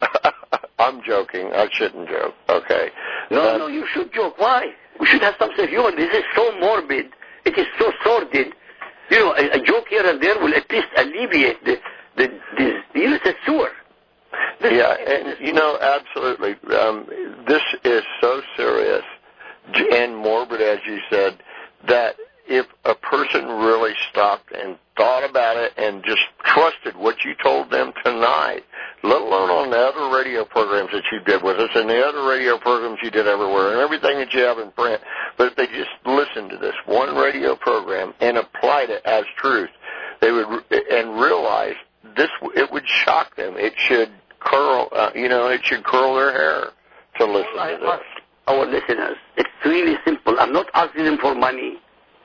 I'm joking. I shouldn't joke. Okay. No, uh, no, you should joke. Why? We should have some sense of humor. This is so morbid. It is so sordid. You know, a, a joke here and there will at least alleviate the, the, the, the you know, it's a sewer. This yeah, and, you know, absolutely. Um, this is so serious and morbid, as you said, that if a person really stopped and thought about it and just trusted what you told them tonight, let alone on the other radio programs that you did with us and the other radio programs you did everywhere and everything that you have in print, but if they just listened to this one radio program and applied it as truth, they would and realize this, it would shock them. It should curl, uh, you know, it should curl their hair to listen All to I this. ask our listeners, it's really simple. I'm not asking them for money.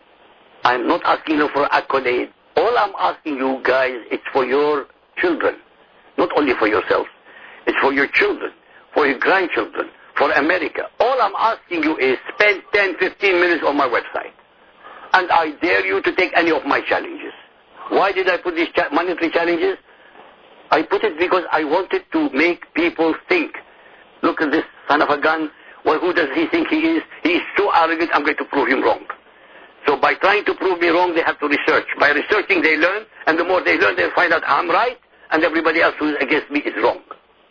I'm not asking them for accolade. All I'm asking you guys, it's for your children. Not only for yourself. It's for your children, for your grandchildren, for America. All I'm asking you is spend ten, fifteen minutes on my website. And I dare you to take any of my challenges. Why did I put these cha- monetary challenges? I put it because I wanted to make people think. Look at this son of a gun. Well, who does he think he is? He is so arrogant, I'm going to prove him wrong. So by trying to prove me wrong, they have to research. By researching, they learn, and the more they learn, they find out I'm right, and everybody else who is against me is wrong.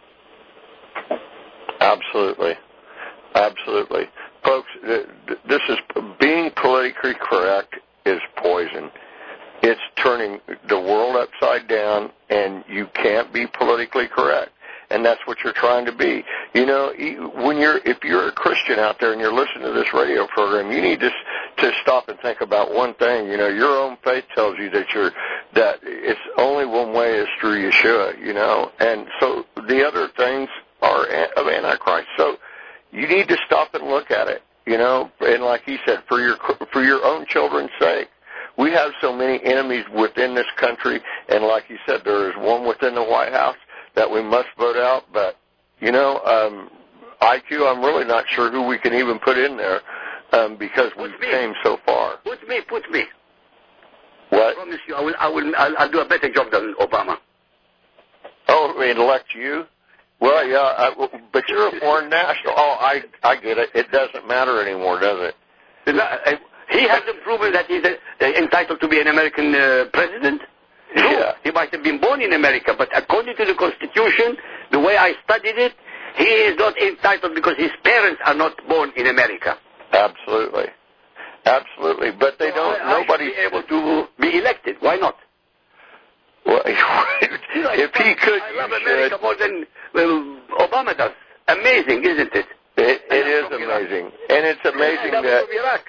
Absolutely. Absolutely. Folks, this is, being politically correct is poison. It's turning the world upside down, and you can't be politically correct. And that's what you're trying to be. You know, when you're, if you're a Christian out there and you're listening to this radio program, you need to to stop and think about one thing. You know, your own faith tells you that you're that it's only one way is through Yeshua. You know, and so the other things are of Antichrist. So you need to stop and look at it. You know, and like he said, for your for your own children's sake. We have so many enemies within this country, and like you said, there is one within the White House that we must vote out. But, you know, um, I Q, I'm really not sure who we can even put in there um, because we came so far. Put me, put me. What? I promise you, I will, I will, I'll, I'll do a better job than Obama. Oh, elect you? Well, yeah, I, but you're a foreign national. Oh, I, I get it. It doesn't matter anymore, does it? Not, uh, he hasn't proven that he's uh, entitled to be an American uh, president. No, yeah. He might have been born in America, but according to the Constitution, the way I studied it, he is not entitled because his parents are not born in America. Absolutely. Absolutely. But they so don't, I, nobody... I should be able to be elected. Why not? Well, if he could, I love you America should. more than well, Obama does. Amazing, isn't it? It, it is amazing. Iraq. And it's amazing I that... Iraq.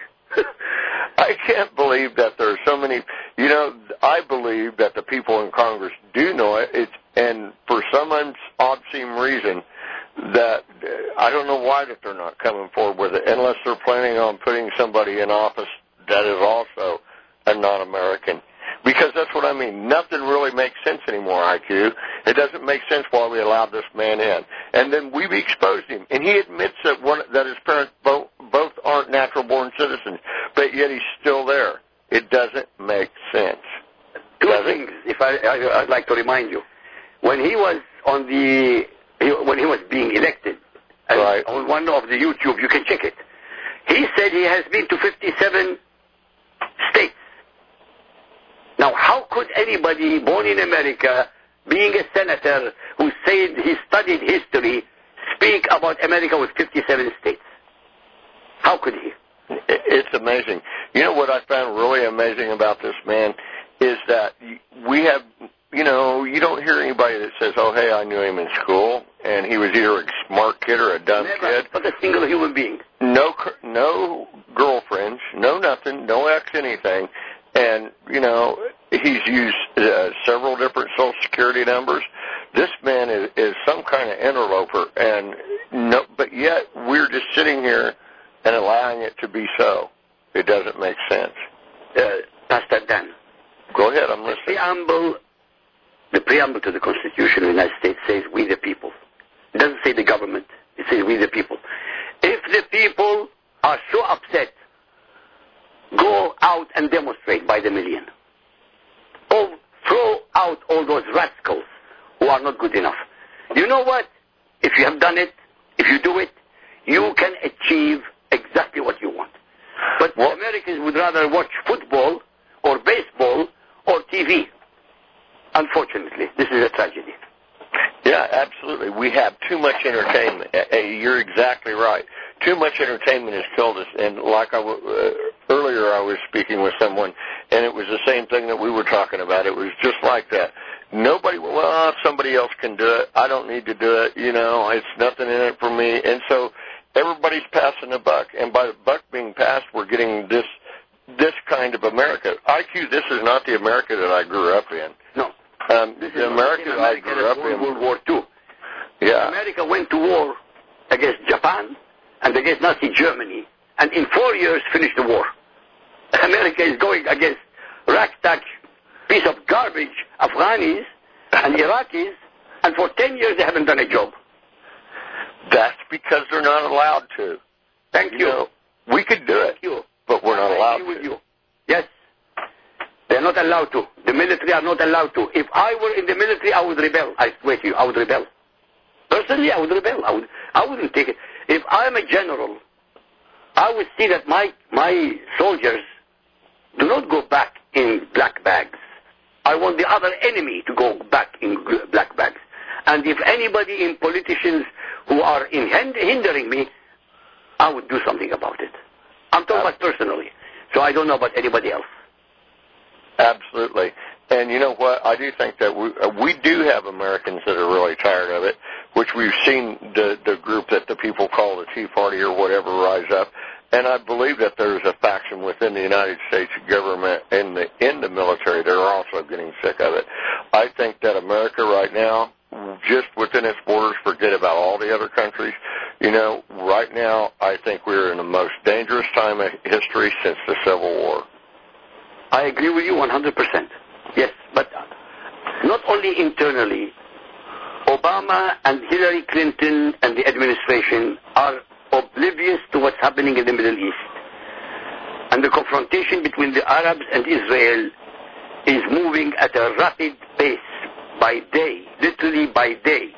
I can't believe that there are so many... You know, I believe that the people in Congress do know it, it's, and for some obscene reason, that I don't know why that they're not coming forward with it, unless they're planning on putting somebody in office that is also a non-American. Because that's what I mean. Nothing really makes sense anymore, I Q. It doesn't make sense why we allowed this man in. And then we've exposed him. And he admits that one, that his parents both, both aren't natural-born citizens, but yet he's still there. It doesn't make sense. Two Does things, it? if I, I, I'd like to remind you. When he was on the, he, when he was being elected, and right. on one of the YouTube, you can check it, he said he has been to fifty-seven states. Now, how could anybody born in America, being a senator who said he studied history, speak about America with fifty-seven states? How could he? It's amazing. You know what I found really amazing about this man is that we have, you know, you don't hear anybody that says, oh, hey, I knew him in school, and he was either a smart kid or a dumb Never, kid. Not a single human being. No, no girlfriends, no nothing, no ex anything. And, you know, he's used uh, several different Social Security numbers. This man is, is some kind of interloper, and no, but yet we're just sitting here and allowing it to be so. It doesn't make sense. Uh, Pastor Dan. Go ahead, I'm The listening. preamble, the preamble to the Constitution of the United States says, we the people. It doesn't say the government. It says, we the people. If the people are so upset, go out and demonstrate by the million. Or throw out all those rascals who are not good enough. You know what? If you have done it, if you do it, you can achieve exactly what you want. But well, Americans would rather watch football or baseball or T V. Unfortunately, this is a tragedy. Yeah, absolutely. We have too much entertainment. You're exactly right. Too much entertainment has killed us. And like I w- uh, earlier, I was speaking with someone, and it was the same thing that we were talking about. It was just like that. Nobody, well, if somebody else can do it, I don't need to do it. You know, it's nothing in it for me. And so everybody's passing the buck. And by the buck being passed, we're getting this this kind of America. I Q, this is not the America that I grew up in. No. Um, this the is America that I grew up in. World War Two. Yeah. America went to war against Japan and against Nazi Germany, and in four years finished the war. America is going against ragtag piece of garbage Afghanis and Iraqis, and for ten years they haven't done a job. That's because they're not allowed to. Thank you. you. Know, we could do it, Thank you. but we're not I allowed agree to. with you. Yes. They're not allowed to. The military are not allowed to. If I were in the military, I would rebel. I swear to you, I would rebel. Personally, I would rebel. I, would, I wouldn't take it. If I'm a general, I would see that my, my soldiers do not go back in black bags. I want the other enemy to go back in black bags. And if anybody in politicians who are in hindering me, I would do something about it. I'm talking about personally. So I don't know about anybody else. Absolutely. And you know what? I do think that we, uh, we do have Americans that are really tired of it, which we've seen the, the group that the people call the Tea Party or whatever rise up. And I believe that there's a faction within the United States government and the, in the military that are also getting sick of it. I think that America right now, just within its borders, forget about all the other countries. You know, right now, I think we're in the most dangerous time of history since the Civil War. I agree with you one hundred percent. Yes, but not only internally. Obama and Hillary Clinton and the administration are oblivious to what's happening in the Middle East. And the confrontation between the Arabs and Israel is moving at a rapid pace by day, literally by day.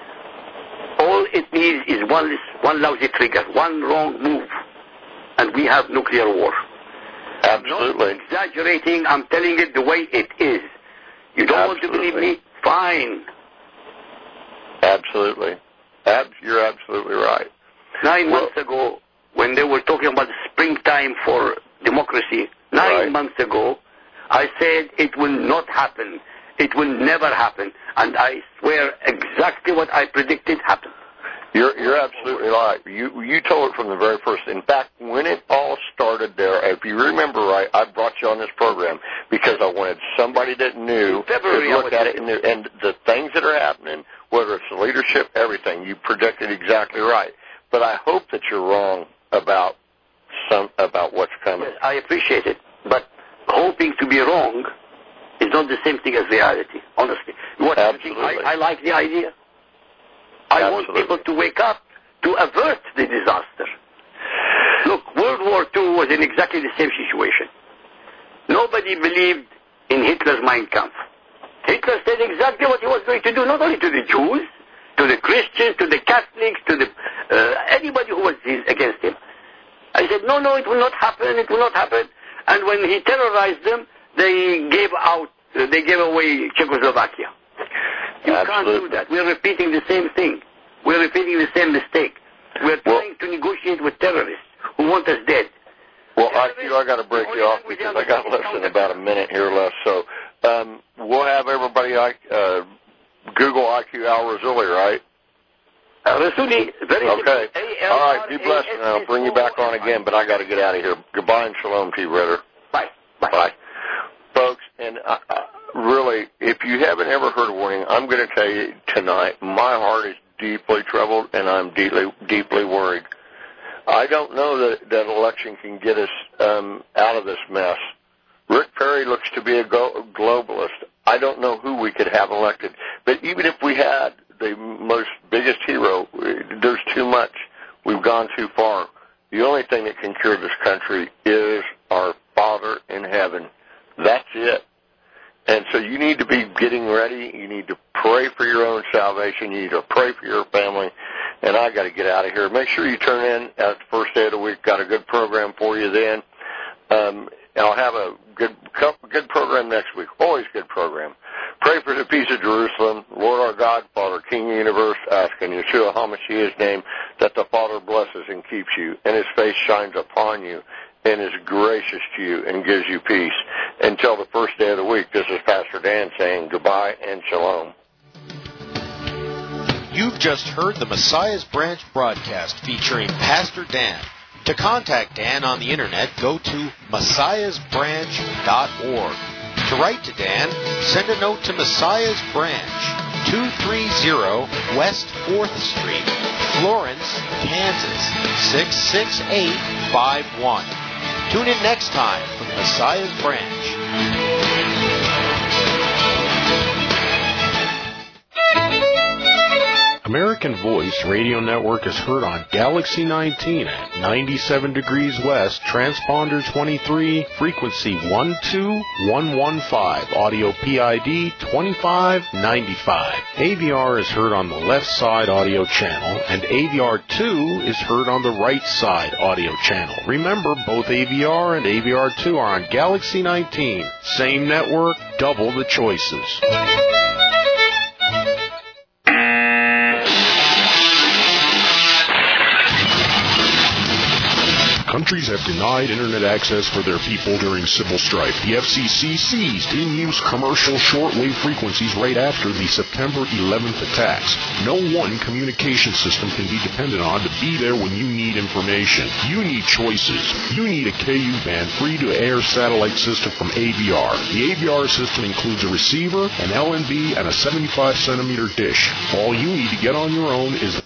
All it needs is one, one lousy trigger, one wrong move, and we have nuclear war. Absolutely. I'm not exaggerating, I'm telling it the way it is. You don't Absolutely. want to believe me? Fine. Absolutely. Ab- you're absolutely right. Nine well, months ago, when they were talking about the springtime for democracy, nine right. months ago, I said it will not happen. It will never happen. And I swear exactly what I predicted happened. You're, you're absolutely right. You, you told it from the very first. In fact, when it all started there, if you remember right, I brought you on this program because I wanted somebody that knew February, to look at it and, knew, and the things that are happening, whether it's the leadership, everything, you predicted exactly right. But I hope that you're wrong about some about what's coming. Yes, I appreciate it. But hoping to be wrong is not the same thing as reality, honestly. What Absolutely. I, I like the idea. I Absolutely. want people to wake up to avert the disaster. Look, World War Two was in exactly the same situation. Nobody believed in Hitler's Mein Kampf. Hitler said exactly what he was going to do, not only to the Jews, to the Christians, to the Catholics, to the uh, anybody who was against him. I said, no, no, it will not happen, it will not happen. And when he terrorized them, they gave out, uh, they gave away Czechoslovakia. You Absolutely. can't do that. We're repeating the same thing. We're repeating the same mistake. We're Well, trying to negotiate with terrorists who want us dead. Well, I feel I got to break you off because I got less than about a minute here left. So um, we'll have everybody uh, Google I Q Al Rassouli, right? Uh, Rassouli, very Okay. simple. All right. Be blessed, and I'll bring you back on again. But I got to get out of here. Goodbye and shalom to you, brother. Bye. Bye. Bye, folks. And I, I, really, if you haven't ever heard a warning, I'm going to tell you tonight. My heart is deeply troubled, and I'm deeply, deeply worried. I don't know that that election can get us um, out of this mess. Rick Perry looks to be a go- globalist. I don't know who we could have elected. But even if we had the most biggest hero, there's too much. We've gone too far. The only thing that can cure this country is our Father in heaven. That's it. And so you need to be getting ready. You need to pray for your own salvation. You need to pray for your family. And I got to get out of here. Make sure you turn in at the first day of the week. Got a good program for you then. Um, I'll have a good good program next week. Always good program. Pray for the peace of Jerusalem. Lord our God, Father, King of the universe, ask in Yeshua HaMashiach's name that the Father blesses and keeps you, and His face shines upon you, and is gracious to you, and gives you peace. Until the first day of the week, this is Pastor Dan saying goodbye and shalom. You've just heard the Messiah's Branch broadcast featuring Pastor Dan. To contact Dan on the internet, go to messiahs branch dot org. To write to Dan, send a note to Messiah's Branch, two thirty West fourth Street, Florence, Kansas, six six eight five one. Tune in next time for Messiah's Branch. American American Voice Radio Network is heard on Galaxy nineteen at ninety-seven degrees west, transponder twenty-three, frequency one two one one five, audio P I D twenty-five ninety-five. A V R is heard on the left side audio channel, and A V R two is heard on the right side audio channel. Remember, both A V R and A V R two are on Galaxy nineteen. Same network, double the choices. Countries have denied internet access for their people during civil strife. The F C C seized in-use commercial shortwave frequencies right after the September eleventh attacks. No one communication system can be depended on to be there when you need information. You need choices. You need a K U band free-to-air satellite system from A V R. The A V R system includes a receiver, an L N B, and a seventy-five centimeter dish. All you need to get on your own is